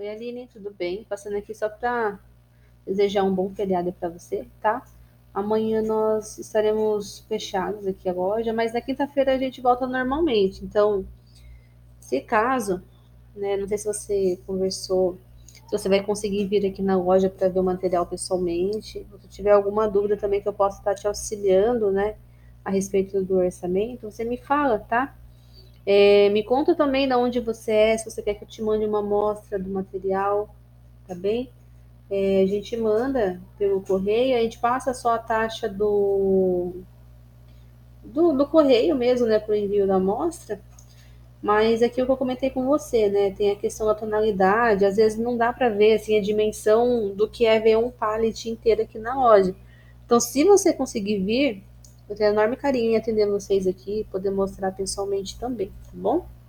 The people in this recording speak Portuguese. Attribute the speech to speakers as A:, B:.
A: Oi, Aline, tudo bem? Passando aqui só para desejar um bom feriado para você, tá? Amanhã nós estaremos fechados aqui a loja, mas na quinta-feira a gente volta normalmente. Então, se caso, né, não sei se você conversou, se você vai conseguir vir aqui na loja para ver o material pessoalmente, ou se tiver alguma dúvida também que eu possa estar te auxiliando, né, a respeito do orçamento, você me fala, tá? Me conta também de onde você é, se você quer que eu te mande uma amostra do material, tá bem? A gente manda pelo correio, a gente passa só a taxa do correio mesmo, né, para o envio da amostra, mas aqui o que eu comentei com você, né, tem a questão da tonalidade, às vezes não dá para ver assim, a dimensão do que é ver um pallet inteiro aqui na loja. Então, se você conseguir vir, eu tenho enorme carinho em atender vocês aqui, poder mostrar pessoalmente também, tá bom?